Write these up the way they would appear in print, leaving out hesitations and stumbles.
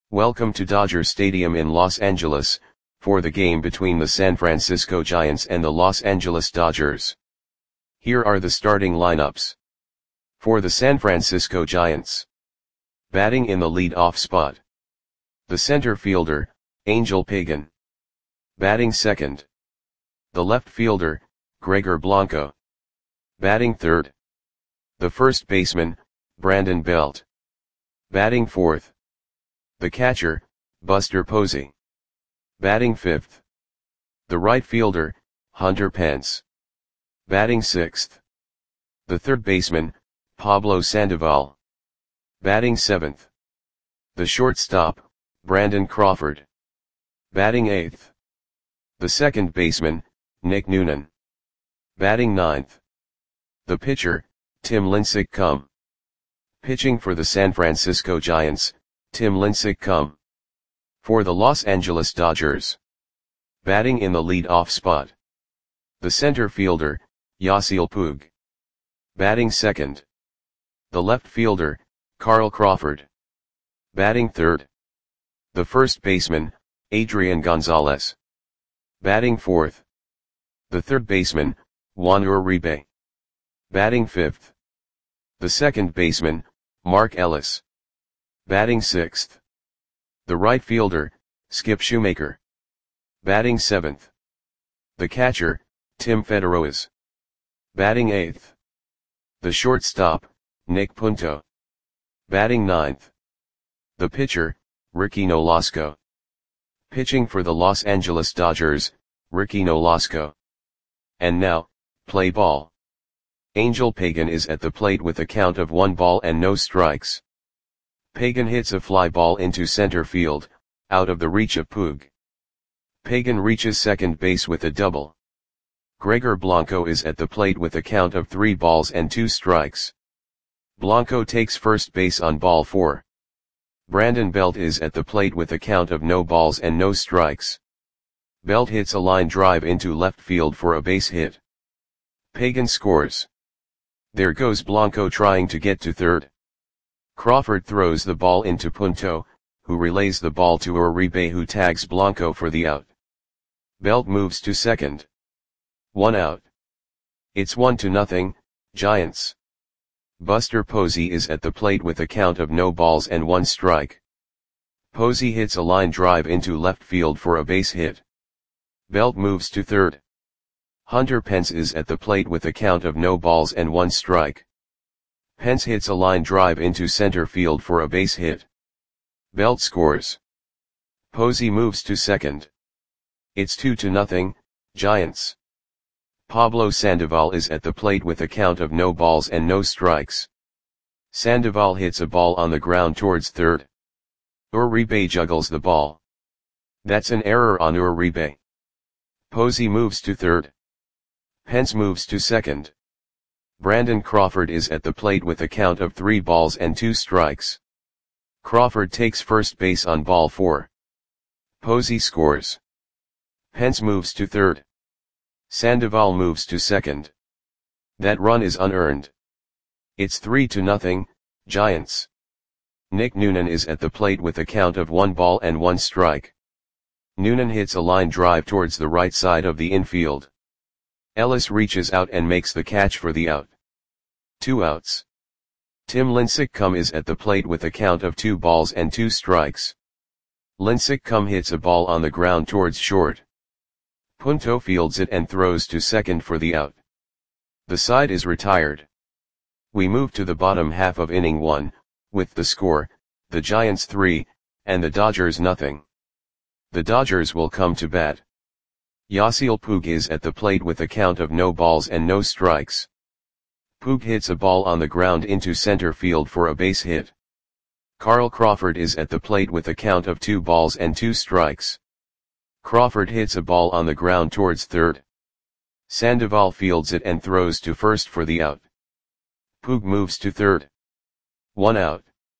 Welcome to Dodger Stadium in Los Angeles, for the game between the San Francisco Giants and the Los Angeles Dodgers. Here are the starting lineups. For the San Francisco Giants. Batting in the lead-off spot. The center fielder, Angel Pagan. Batting second. The left fielder, Gregor Blanco. Batting third. The first baseman, Brandon Belt. Batting fourth. The catcher, Buster Posey. Batting fifth. The right fielder, Hunter Pence. Batting sixth. The third baseman, Pablo Sandoval. Batting seventh. The shortstop, Brandon Crawford. Batting eighth. The second baseman, Nick Noonan. Batting ninth. The pitcher, Tim Lincecum. Pitching for the San Francisco Giants, Tim Lincecum. For the Los Angeles Dodgers. Batting in the lead-off spot. The center fielder, Yasiel Puig. Batting second. The left fielder, Carl Crawford. Batting third. The first baseman, Adrian Gonzalez. Batting fourth. The third baseman, Juan Uribe. Batting fifth. The second baseman, Mark Ellis. Batting sixth. The right fielder, Skip Shoemaker. Batting seventh. The catcher, Tim Federoas. Batting eighth. The shortstop, Nick Punto. Batting ninth. The pitcher, Ricky Nolasco. Pitching for the Los Angeles Dodgers, Ricky Nolasco. And now, play ball. Angel Pagan is at the plate with a count of 1 ball and no strikes. Pagan hits a fly ball into center field, out of the reach of Puig. Pagan reaches second base with a double. Gregor Blanco is at the plate with a count of 3 balls and 2 strikes. Blanco takes first base on ball 4. Brandon Belt is at the plate with a count of no balls and no strikes. Belt hits a line drive into left field for a base hit. Pagan scores. There goes Blanco trying to get to third. Crawford throws the ball into Punto, who relays the ball to Uribe, who tags Blanco for the out. Belt moves to second. 1 out. It's 1-0, Giants. Buster Posey is at the plate with a count of no balls and 1 strike. Posey hits a line drive into left field for a base hit. Belt moves to third. Hunter Pence is at the plate with a count of no balls and 1 strike. Pence hits a line drive into center field for a base hit. Belt scores. Posey moves to second. It's 2-0, Giants. Pablo Sandoval is at the plate with a count of no balls and no strikes. Sandoval hits a ball on the ground towards third. Uribe juggles the ball. That's an error on Uribe. Posey moves to third. Pence moves to second. Brandon Crawford is at the plate with a count of 3 balls and 2 strikes. Crawford takes first base on ball 4. Posey scores. Pence moves to third. Sandoval moves to second. That run is unearned. It's 3-0, Giants. Nick Noonan is at the plate with a count of 1 ball and 1 strike. Noonan hits a line drive towards the right side of the infield. Ellis reaches out and makes the catch for the out. 2 outs. Tim Lincecum is at the plate with a count of 2 balls and 2 strikes. Lincecum hits a ball on the ground towards short. Punto fields it and throws to second for the out. The side is retired. We move to the bottom half of inning 1, with the score, the Giants 3, and the Dodgers nothing. The Dodgers will come to bat. Yasiel Puig is at the plate with a count of no balls and no strikes. Puig hits a ball on the ground into center field for a base hit. Carl Crawford is at the plate with a count of 2 balls and 2 strikes. Crawford hits a ball on the ground towards third. Sandoval fields it and throws to first for the out. Puig moves to third. 1 out.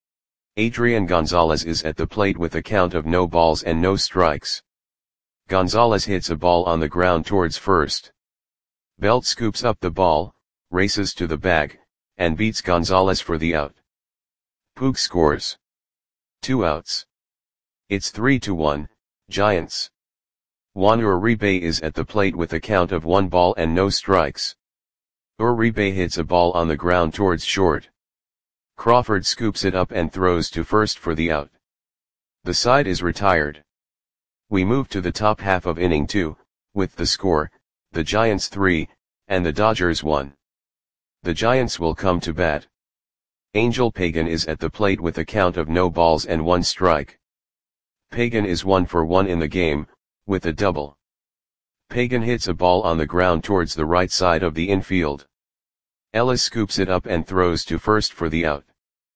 Adrian Gonzalez is at the plate with a count of no balls and no strikes. Gonzalez hits a ball on the ground towards first. Belt scoops up the ball, races to the bag, and beats Gonzalez for the out. Puig scores. 2 outs. It's 3-1, Giants. Juan Uribe is at the plate with a count of 1 ball and no strikes. Uribe hits a ball on the ground towards short. Crawford scoops it up and throws to first for the out. The side is retired. We move to the top half of inning 2, with the score, the Giants 3, and the Dodgers 1. The Giants will come to bat. Angel Pagan is at the plate with a count of no balls and 1 strike. Pagan is 1 for 1 in the game, with a double. Pagan hits a ball on the ground towards the right side of the infield. Ellis scoops it up and throws to first for the out.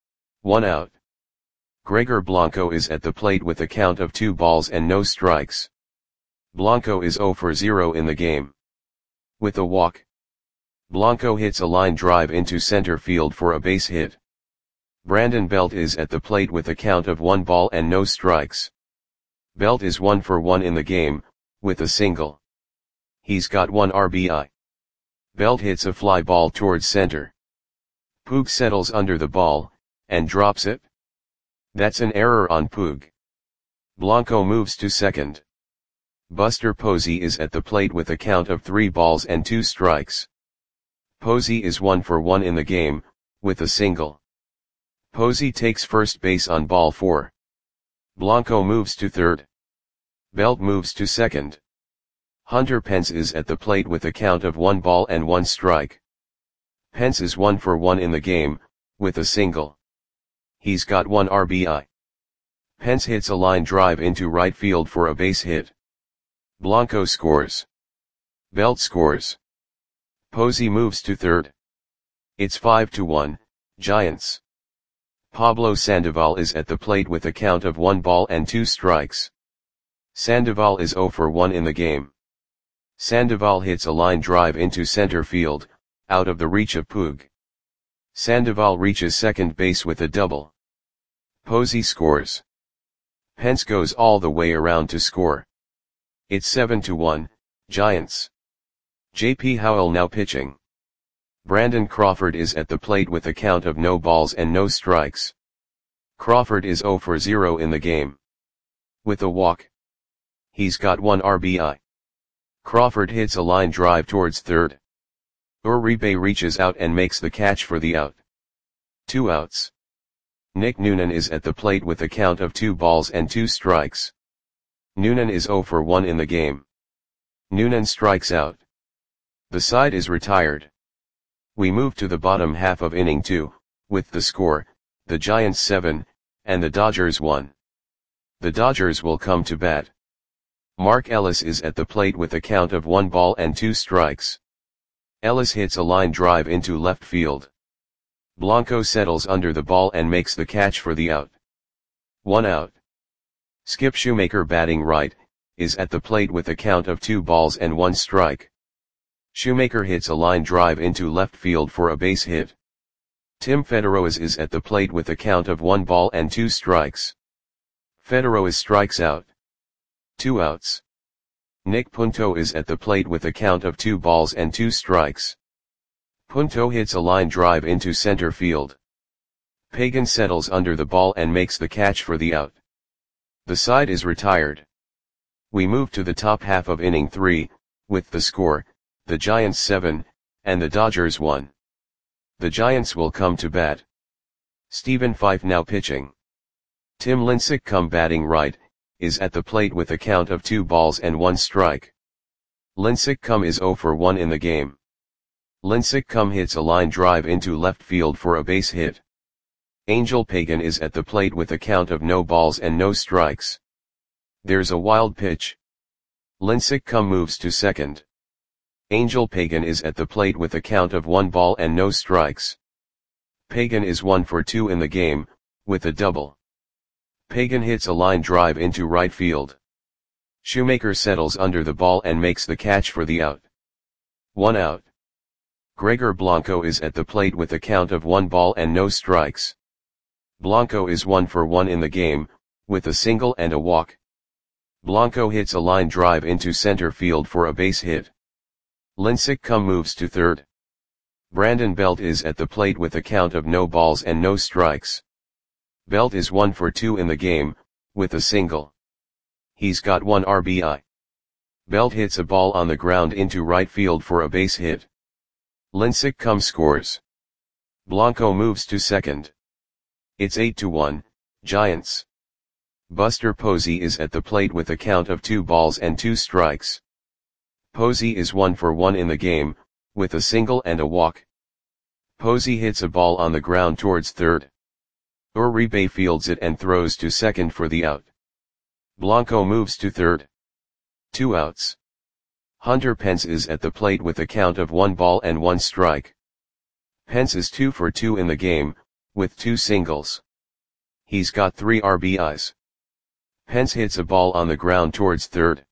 1 out. Gregor Blanco is at the plate with a count of 2 balls and no strikes. Blanco is 0 for 0 in the game. With a walk, Blanco hits a line drive into center field for a base hit. Brandon Belt is at the plate with a count of 1 ball and no strikes. Belt is 1 for 1 in the game, with a single. He's got 1 RBI. Belt hits a fly ball towards center. Puig settles under the ball, and drops it. That's an error on Puig. Blanco moves to second. Buster Posey is at the plate with a count of 3 balls and 2 strikes. Posey is 1 for 1 in the game, with a single. Posey takes first base on ball 4. Blanco moves to third. Belt moves to second. Hunter Pence is at the plate with a count of 1 ball and 1 strike. Pence is 1 for 1 in the game, with a single. He's got 1 RBI. Pence hits a line drive into right field for a base hit. Blanco scores. Belt scores. Posey moves to third. It's 5-1, Giants. Pablo Sandoval is at the plate with a count of 1 ball and 2 strikes. Sandoval is 0 for 1 in the game. Sandoval hits a line drive into center field, out of the reach of Puig. Sandoval reaches second base with a double. Posey scores. Pence goes all the way around to score. It's 7-1, Giants. J.P. Howell now pitching. Brandon Crawford is at the plate with a count of no balls and no strikes. Crawford is 0 for 0 in the game. With a walk. He's got 1 RBI. Crawford hits a line drive towards third. Uribe reaches out and makes the catch for the out. 2 outs. Nick Noonan is at the plate with a count of 2 balls and 2 strikes. Noonan is 0 for 1 in the game. Noonan strikes out. The side is retired. We move to the bottom half of inning 2, with the score, the Giants 7, and the Dodgers 1. The Dodgers will come to bat. Mark Ellis is at the plate with a count of 1 ball and 2 strikes. Ellis hits a line drive into left field. Blanco settles under the ball and makes the catch for the out. 1 out. Skip Shoemaker batting right, is at the plate with a count of 2 balls and 1 strike. Shoemaker hits a line drive into left field for a base hit. Tim Federoas is at the plate with a count of 1 ball and 2 strikes. Federoas strikes out. 2 outs. Nick Punto is at the plate with a count of 2 balls and 2 strikes. Punto hits a line drive into center field. Pagan settles under the ball and makes the catch for the out. The side is retired. We move to the top half of inning 3, with the score, the Giants 7, and the Dodgers 1. The Giants will come to bat. Stephen Fife now pitching. Tim Lincecum batting right, is at the plate with a count of 2 balls and 1 strike. Lincecum is 0 for 1 in the game. Lincecum hits a line drive into left field for a base hit. Angel Pagan is at the plate with a count of no balls and no strikes. There's a wild pitch. Lincecum moves to second. Angel Pagan is at the plate with a count of 1 ball and no strikes. Pagan is 1 for 2 in the game, with a double. Pagan hits a line drive into right field. Shoemaker settles under the ball and makes the catch for the out. 1 out. Gregor Blanco is at the plate with a count of 1 ball and no strikes. Blanco is 1 for 1 in the game, with a single and a walk. Blanco hits a line drive into center field for a base hit. Lincecum moves to third. Brandon Belt is at the plate with a count of no balls and no strikes. Belt is 1 for 2 in the game, with a single. He's got 1 RBI. Belt hits a ball on the ground into right field for a base hit. Lincecum scores. Blanco moves to second. It's 8-1, Giants. Buster Posey is at the plate with a count of 2 balls and 2 strikes. Posey is 1 for 1 in the game, with a single and a walk. Posey hits a ball on the ground towards third. Uribe fields it and throws to second for the out. Blanco moves to third. 2 outs. Hunter Pence is at the plate with a count of 1 ball and 1 strike. Pence is 2 for 2 in the game, with 2 singles. He's got 3 RBIs. Pence hits a ball on the ground towards third.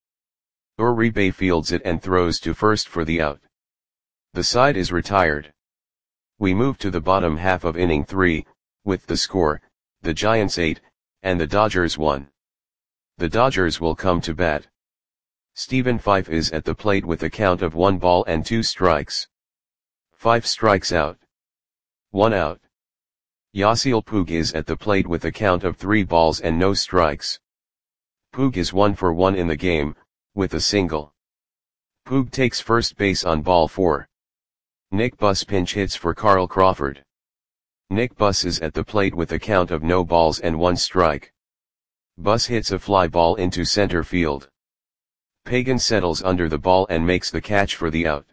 Uribe fields it and throws to first for the out. The side is retired. We move to the bottom half of inning 3, with the score, the Giants 8, and the Dodgers 1. The Dodgers will come to bat. Stephen Fife is at the plate with a count of 1 ball and 2 strikes. Fife strikes out. 1 out. Yasiel Puig is at the plate with a count of 3 balls and no strikes. Puig is 1 for 1 in the game, with a single. Puig takes first base on ball 4. Nick Buss pinch hits for Carl Crawford. Nick Buss is at the plate with a count of no balls and 1 strike. Buss hits a fly ball into center field. Pagan settles under the ball and makes the catch for the out.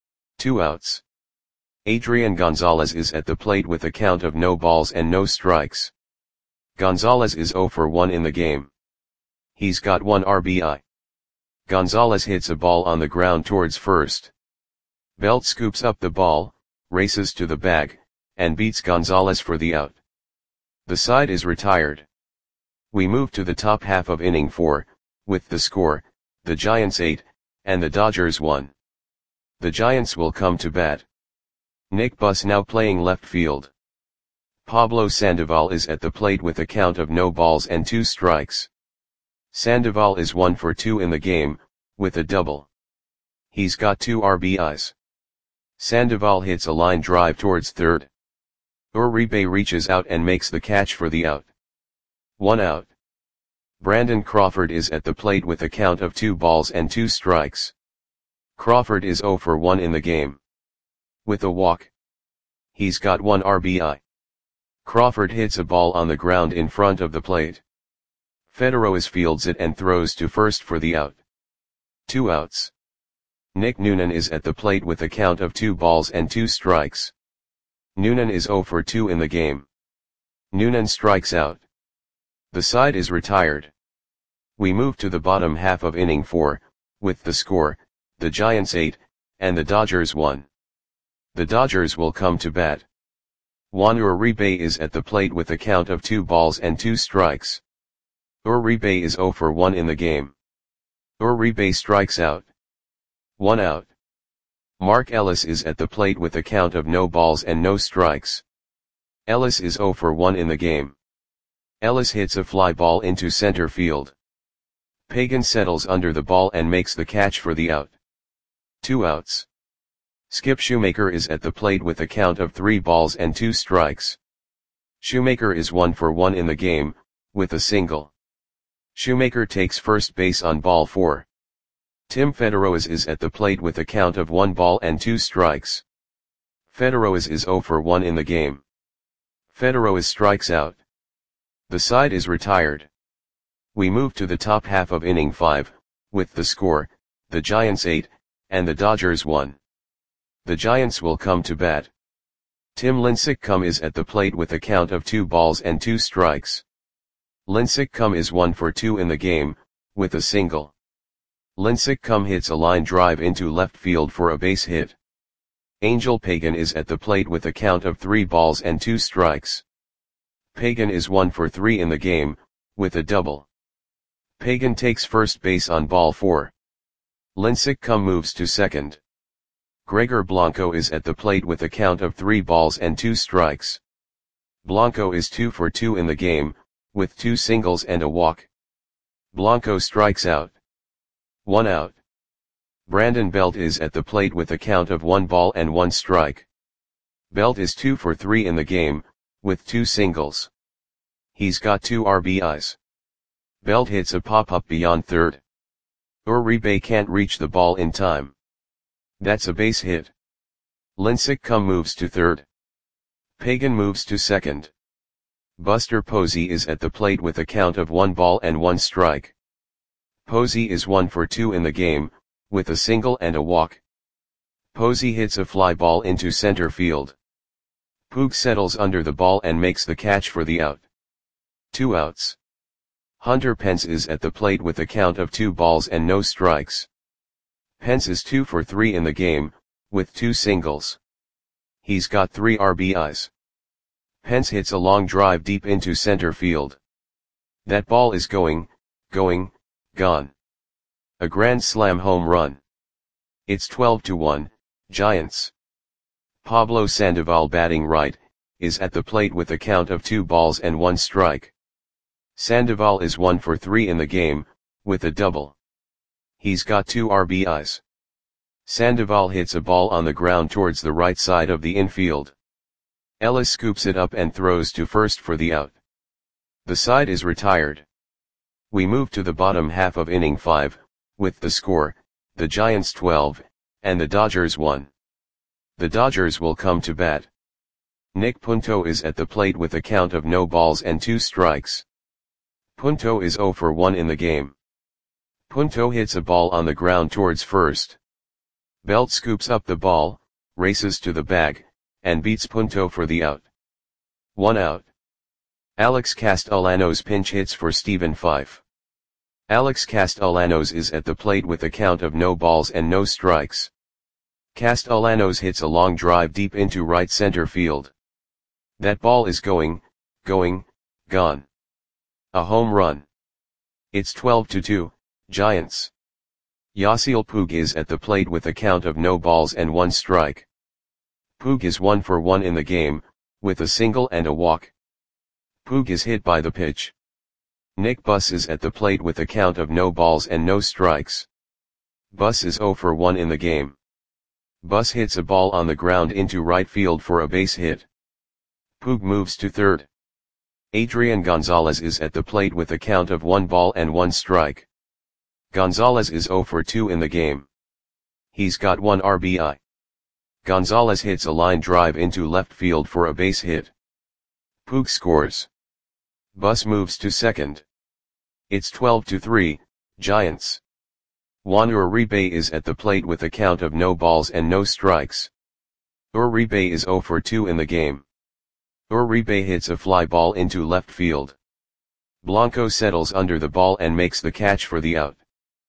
2 outs. Adrian Gonzalez is at the plate with a count of no balls and no strikes. Gonzalez is 0 for 1 in the game. He's got 1 RBI. Gonzalez hits a ball on the ground towards first. Belt scoops up the ball, races to the bag, and beats Gonzalez for the out. The side is retired. We move to the top half of inning 4, with the score, the Giants 8, and the Dodgers 1. The Giants will come to bat. Nick Buss now playing left field. Pablo Sandoval is at the plate with a count of no balls and 2 strikes. Sandoval is 1 for 2 in the game, with a double. He's got 2 RBIs. Sandoval hits a line drive towards third. Uribe reaches out and makes the catch for the out. 1 out. Brandon Crawford is at the plate with a count of 2 balls and 2 strikes. Crawford is 0 for 1 in the game. With a walk. He's got 1 RBI. Crawford hits a ball on the ground in front of the plate. Federoez fields it and throws to first for the out. 2 outs. Nick Noonan is at the plate with a count of 2 balls and 2 strikes. Noonan is 0 for 2 in the game. Noonan strikes out. The side is retired. We move to the bottom half of inning 4, with the score, the Giants 8, and the Dodgers 1. The Dodgers will come to bat. Juan Uribe is at the plate with a count of 2 balls and 2 strikes. Uribe is 0 for 1 in the game. Uribe strikes out. 1 out. Mark Ellis is at the plate with a count of no balls and no strikes. Ellis is 0 for 1 in the game. Ellis hits a fly ball into center field. Pagan settles under the ball and makes the catch for the out. 2 outs. Skip Shoemaker is at the plate with a count of 3 balls and 2 strikes. Shoemaker is 1 for 1 in the game, with a single. Shoemaker takes first base on ball 4. Tim Federoez is at the plate with a count of 1 ball and 2 strikes. Federoez is 0 for 1 in the game. Federoez strikes out. The side is retired. We move to the top half of inning 5, with the score, the Giants 8, and the Dodgers 1. The Giants will come to bat. Tim Lincecum is at the plate with a count of 2 balls and 2 strikes. Lincecum is 1 for 2 in the game, with a single. Lincecum hits a line drive into left field for a base hit. Angel Pagan is at the plate with a count of 3 balls and 2 strikes. Pagan is 1 for 3 in the game, with a double. Pagan takes first base on ball 4. Lincecum moves to second. Gregor Blanco is at the plate with a count of 3 balls and 2 strikes. Blanco is 2 for 2 in the game, with 2 singles and a walk. Blanco strikes out. 1 out. Brandon Belt is at the plate with a count of 1 ball and 1 strike. Belt is 2 for 3 in the game, with 2 singles. He's got 2 RBIs. Belt hits a pop-up beyond third. Uribe can't reach the ball in time. That's a base hit. Lincecum moves to third. Pagan moves to second. Buster Posey is at the plate with a count of 1 ball and 1 strike. Posey is 1 for 2 in the game, with a single and a walk. Posey hits a fly ball into center field. Puig settles under the ball and makes the catch for the out. 2 outs. Hunter Pence is at the plate with a count of 2 balls and no strikes. Pence is 2 for 3 in the game, with 2 singles. He's got 3 RBIs. Pence hits a long drive deep into center field. That ball is going, gone. A grand slam home run. It's 12-1, Giants. Pablo Sandoval, batting right, is at the plate with a count of 2 balls and 1 strike. Sandoval is 1 for 3 in the game, with a double. He's got 2 RBIs. Sandoval hits a ball on the ground towards the right side of the infield. Ellis scoops it up and throws to first for the out. The side is retired. We move to the bottom half of inning 5, with the score, the Giants 12, and the Dodgers 1. The Dodgers will come to bat. Nick Punto is at the plate with a count of no balls and 2 strikes. Punto is 0 for 1 in the game. Punto hits a ball on the ground towards first. Belt scoops up the ball, races to the bag, and beats Punto for the out. 1 out. Alex Castellanos pinch hits for Stephen Fife. Alex Castellanos is at the plate with a count of no balls and no strikes. Castellanos hits a long drive deep into right center field. That ball is going, gone. A home run. It's 12-2, Giants. Yasiel Puig is at the plate with a count of no balls and 1 strike. Puig is 1 for 1 in the game, with a single and a walk. Puig is hit by the pitch. Nick Buss is at the plate with a count of no balls and no strikes. Buss is 0 for 1 in the game. Buss hits a ball on the ground into right field for a base hit. Puig moves to third. Adrian Gonzalez is at the plate with a count of 1 ball and 1 strike. Gonzalez is 0 for 2 in the game. He's got 1 RBI. Gonzalez hits a line drive into left field for a base hit. Puig scores. Buss moves to second. It's 12-3, Giants. Juan Uribe is at the plate with a count of no balls and no strikes. Uribe is 0 for 2 in the game. Uribe hits a fly ball into left field. Blanco settles under the ball and makes the catch for the out.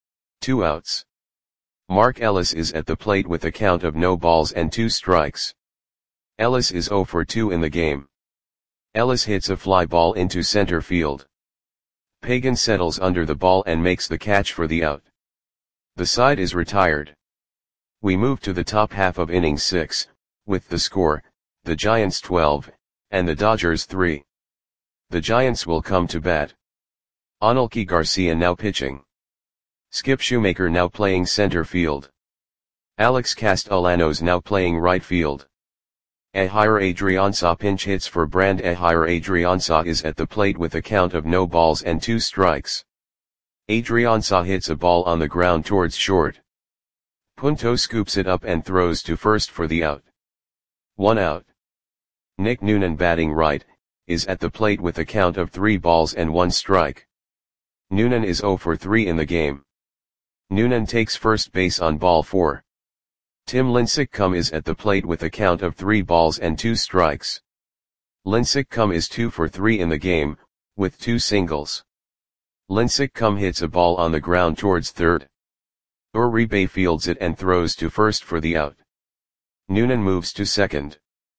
2 outs. Mark Ellis is at the plate with a count of no balls and 2 strikes. Ellis is 0 for 2 in the game. Ellis hits a fly ball into center field. Pagan settles under the ball and makes the catch for the out. The side is retired. We move to the top half of inning 6, with the score, the Giants 12, and the Dodgers 3. The Giants will come to bat. Anelki Garcia now pitching. Skip Shoemaker now playing center field. Alex Castellanos now playing right field. Ehire Adrianza pinch hits for Brand. Ehire Adrianza is at the plate with a count of no balls and 2 strikes. Adrianza hits a ball on the ground towards short. Punto scoops it up and throws to first for the out. 1 out. Nick Noonan, batting right, is at the plate with a count of 3 balls and 1 strike. Noonan is 0 for 3 in the game. Noonan takes first base on ball 4. Tim Lincecum is at the plate with a count of 3 balls and 2 strikes. Lincecum is 2 for 3 in the game, with 2 singles. Lincecum hits a ball on the ground towards third. Uribe fields it and throws to first for the out. Noonan moves to second.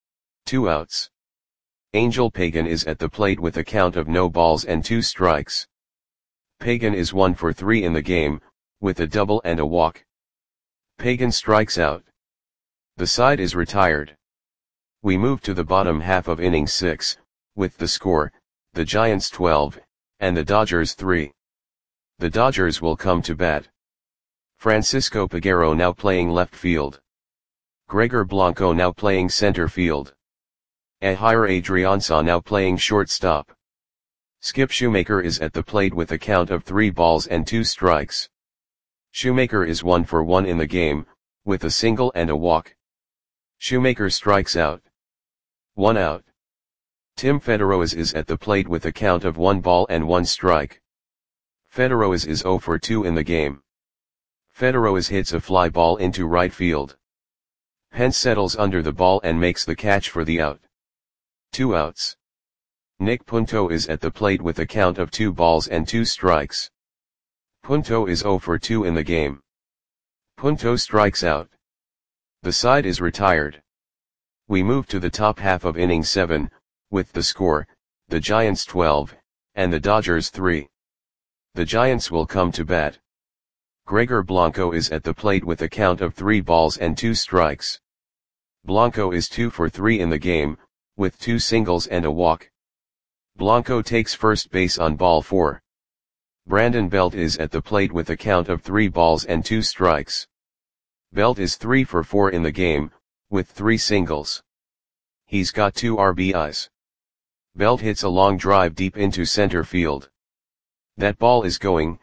2 outs. Angel Pagan is at the plate with a count of no balls and 2 strikes. Pagan is 1 for 3 in the game, with a double and a walk. Pagan strikes out. The side is retired. We move to the bottom half of inning 6, with the score, the Giants 12, and the Dodgers 3. The Dodgers will come to bat. Francisco Peguero now playing left field. Gregor Blanco now playing center field. Ehire Adrianza now playing shortstop. Skip Shoemaker is at the plate with a count of 3 balls and 2 strikes. Shoemaker is 1 for 1 in the game, with a single and a walk. Shoemaker strikes out. 1 out. Tim Federoas is at the plate with a count of 1 ball and 1 strike. Federoas is 0 for 2 in the game. Federoas hits a fly ball into right field. Pence settles under the ball and makes the catch for the out. 2 outs. Nick Punto is at the plate with a count of 2 balls and 2 strikes. Punto is 0 for 2 in the game. Punto strikes out. The side is retired. We move to the top half of inning 7, with the score, the Giants 12, and the Dodgers 3. The Giants will come to bat. Gregor Blanco is at the plate with a count of 3 balls and 2 strikes. Blanco is 2 for 3 in the game, with 2 singles and a walk. Blanco takes first base on ball 4. Brandon Belt is at the plate with a count of 3 balls and 2 strikes. Belt is 3 for 4 in the game, with 3 singles. He's got 2 RBIs. Belt hits a long drive deep into center field. That ball is going,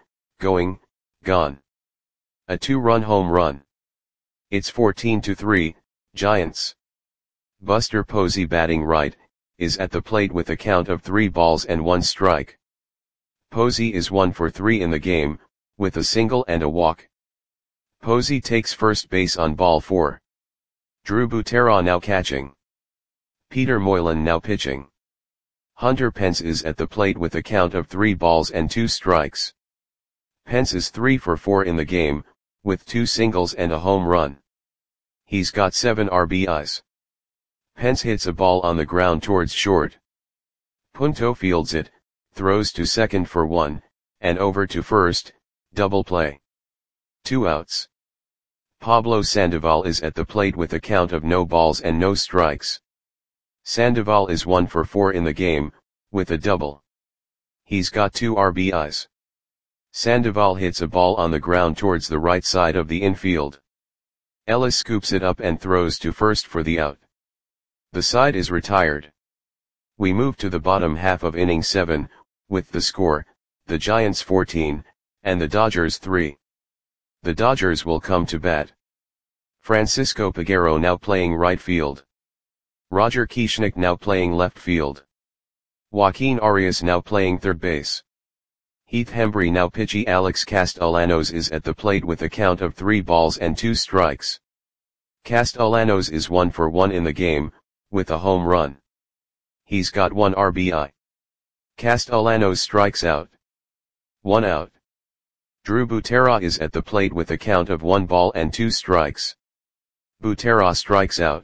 gone. A 2-run home run. It's 14-3, Giants. Buster Posey, batting right, is at the plate with a count of 3 balls and 1 strike. Posey is 1 for 3 in the game, with a single and a walk. Posey takes first base on ball 4. Drew Butera now catching. Peter Moylan now pitching. Hunter Pence is at the plate with a count of 3 balls and 2 strikes. Pence is 3 for 4 in the game, with 2 singles and a home run. He's got 7 RBIs. Pence hits a ball on the ground towards short. Punto fields it, throws to second for 1, and over to first, double play. 2 outs. Pablo Sandoval is at the plate with a count of no balls and no strikes. Sandoval is 1 for 4 in the game, with a double. He's got 2 RBIs. Sandoval hits a ball on the ground towards the right side of the infield. Ellis scoops it up and throws to first for the out. The side is retired. We move to the bottom half of inning 7, with the score, the Giants 14, and the Dodgers 3. The Dodgers will come to bat. Francisco Peguero now playing right field. Roger Kieschnick now playing left field. Joaquin Arias now playing third base. Heath Hembry now pitching. Alex Castellanos is at the plate with a count of 3 balls and 2 strikes. Castellanos is 1 for 1 in the game, with a home run. He's got 1 RBI. Castellanos strikes out. 1 out. Drew Butera is at the plate with a count of 1 ball and 2 strikes. Butera strikes out.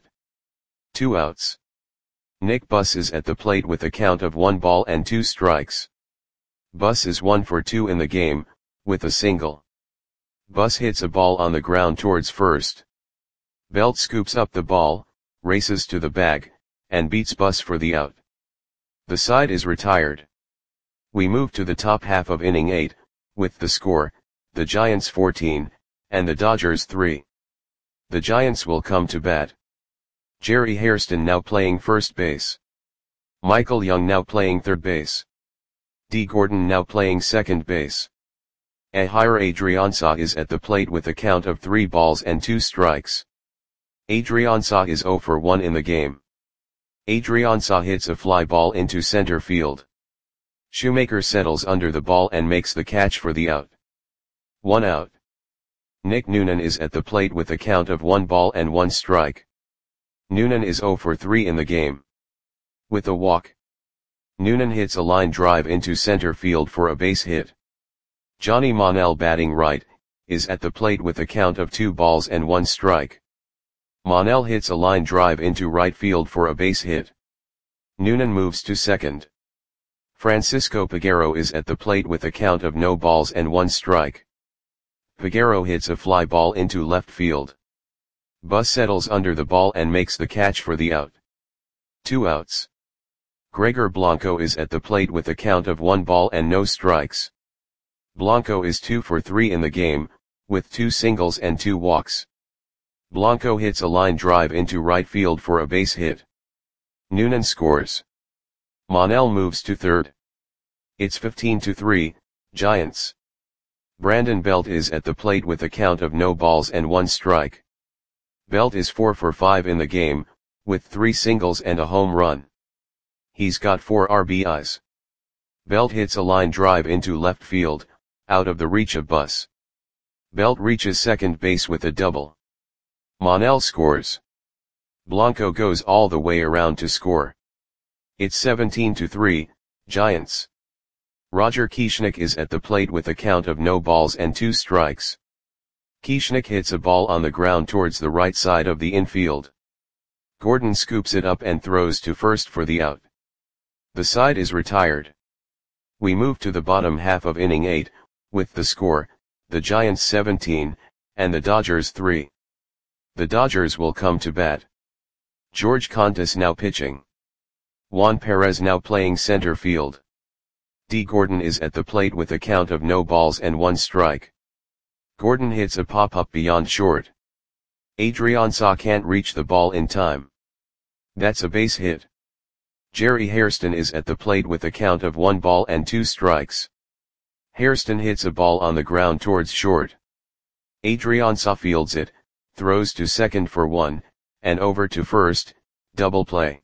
2 outs. Nick Buss is at the plate with a count of 1 ball and 2 strikes. Buss is 1 for 2 in the game, with a single. Buss hits a ball on the ground towards first. Belt scoops up the ball, races to the bag, and beats Buss for the out. The side is retired. We move to the top half of inning 8, with the score, the Giants 14, and the Dodgers 3. The Giants will come to bat. Jerry Hairston now playing first base. Michael Young now playing third base. D. Gordon now playing second base. Ehire Adrianza is at the plate with a count of 3 balls and 2 strikes. Adrianza is 0 for 1 in the game. Adrianza hits a fly ball into center field. Shoemaker settles under the ball and makes the catch for the out. 1 out. Nick Noonan is at the plate with a count of 1 ball and 1 strike. Noonan is 0 for 3 in the game. With a walk. Noonan hits a line drive into center field for a base hit. Johnny Monell, batting right, is at the plate with a count of 2 balls and 1 strike. Monell hits a line drive into right field for a base hit. Noonan moves to second. Francisco Peguero is at the plate with a count of no balls and 1 strike. Peguero hits a fly ball into left field. Buss settles under the ball and makes the catch for the out. 2 outs. Gregor Blanco is at the plate with a count of 1 ball and no strikes. Blanco is 2 for 3 in the game, with 2 singles and 2 walks. Blanco hits a line drive into right field for a base hit. Noonan scores. Monell moves to third. It's 15-3, Giants. Brandon Belt is at the plate with a count of no balls and 1 strike. Belt is 4 for 5 in the game, with 3 singles and a home run. He's got 4 RBIs. Belt hits a line drive into left field, out of the reach of Buss. Belt reaches second base with a double. Monell scores. Blanco goes all the way around to score. It's 17-3, Giants. Roger Kieschnick is at the plate with a count of no balls and 2 strikes. Kieschnick hits a ball on the ground towards the right side of the infield. Gordon scoops it up and throws to first for the out. The side is retired. We move to the bottom half of inning 8, with the score, the Giants 17, and the Dodgers 3. The Dodgers will come to bat. George Contis now pitching. Juan Perez now playing center field. D. Gordon is at the plate with a count of no balls and 1 strike. Gordon hits a pop-up beyond short. Adrian Saw can't reach the ball in time. That's a base hit. Jerry Hairston is at the plate with a count of 1 ball and 2 strikes. Hairston hits a ball on the ground towards short. Adrian Saw fields it, throws to second for 1, and over to first, double play.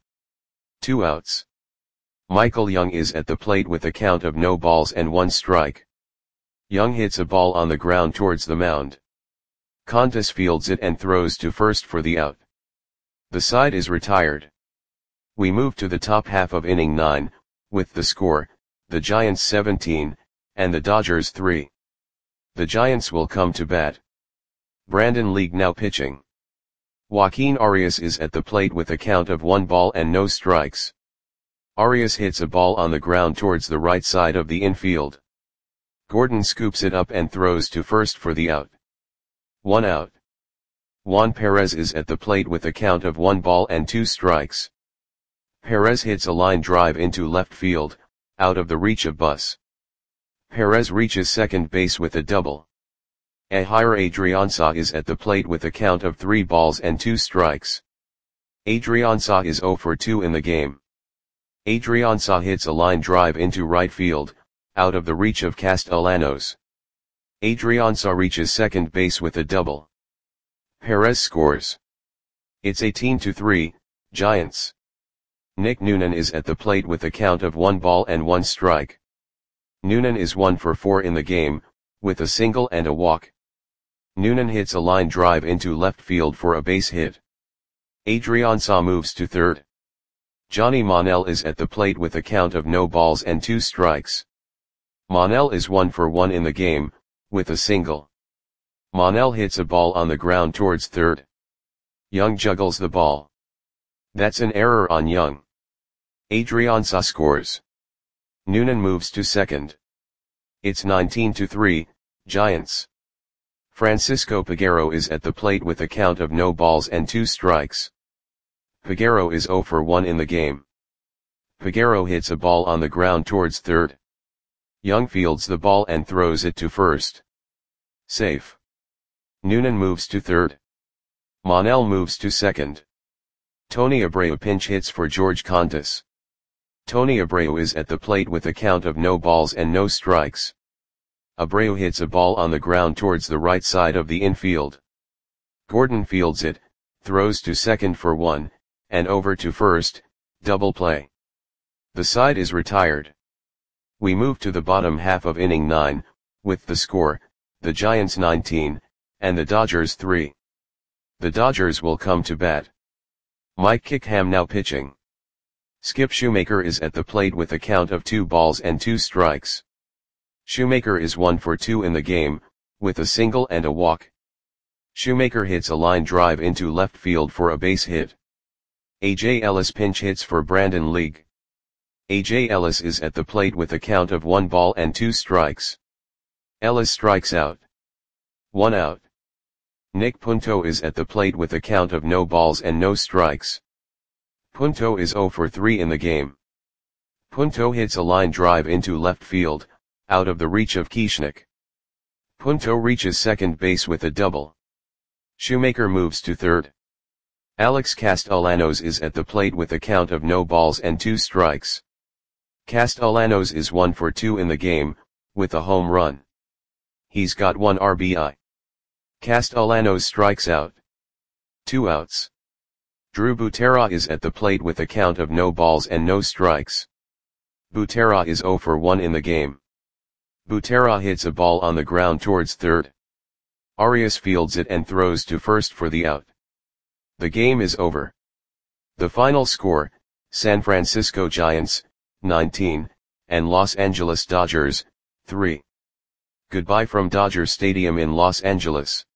2 outs. Michael Young is at the plate with a count of no balls and 1 strike. Young hits a ball on the ground towards the mound. Contis fields it and throws to first for the out. The side is retired. We move to the top half of inning 9, with the score, the Giants 17, and the Dodgers 3. The Giants will come to bat. Brandon League now pitching. Joaquin Arias is at the plate with a count of 1 ball and no strikes. Arias hits a ball on the ground towards the right side of the infield. Gordon scoops it up and throws to first for the out. 1 out. Juan Perez is at the plate with a count of 1 ball and 2 strikes. Perez hits a line drive into left field, out of the reach of Buss. Perez reaches second base with a double. Ehire Adrianza is at the plate with a count of 3 balls and 2 strikes. Adrianza is 0 for 2 in the game. Adrianza hits a line drive into right field, out of the reach of Castellanos. Adrianza reaches second base with a double. Perez scores. It's 18-3, Giants. Nick Noonan is at the plate with a count of 1 ball and 1 strike. Noonan is 1 for 4 in the game, with a single and a walk. Noonan hits a line drive into left field for a base hit. Adrianza moves to third. Johnny Monell is at the plate with a count of no balls and 2 strikes. Monell is 1 for 1 in the game, with a single. Monell hits a ball on the ground towards third. Young juggles the ball. That's an error on Young. Adrianza scores. Noonan moves to second. It's 19-3, Giants. Francisco Peguero is at the plate with a count of no balls and 2 strikes. Peguero is 0 for 1 in the game. Peguero hits a ball on the ground towards third. Young fields the ball and throws it to first. Safe. Noonan moves to third. Monell moves to second. Tony Abreu pinch hits for George Contis. Tony Abreu is at the plate with a count of no balls and no strikes. Abreu hits a ball on the ground towards the right side of the infield. Gordon fields it, throws to second for 1, and over to first, double play. The side is retired. We move to the bottom half of inning 9, with the score, the Giants 19, and the Dodgers 3. The Dodgers will come to bat. Mike Kickham now pitching. Skip Shoemaker is at the plate with a count of 2 balls and 2 strikes. Shoemaker is 1 for 2 in the game, with a single and a walk. Shoemaker hits a line drive into left field for a base hit. A.J. Ellis pinch hits for Brandon League. A.J. Ellis is at the plate with a count of 1 ball and 2 strikes. Ellis strikes out. 1 out. Nick Punto is at the plate with a count of no balls and no strikes. Punto is 0 for 3 in the game. Punto hits a line drive into left field, out of the reach of Kieschnick. Punto reaches second base with a double. Shoemaker moves to third. Alex Castellanos is at the plate with a count of no balls and 2 strikes. Castellanos is 1 for 2 in the game, with a home run. He's got 1 RBI. Castellanos strikes out. 2 outs. Drew Butera is at the plate with a count of no balls and no strikes. Butera is 0 for 1 in the game. Butera hits a ball on the ground towards third. Arias fields it and throws to first for the out. The game is over. The final score, San Francisco Giants, 19, and Los Angeles Dodgers, 3. Goodbye from Dodger Stadium in Los Angeles.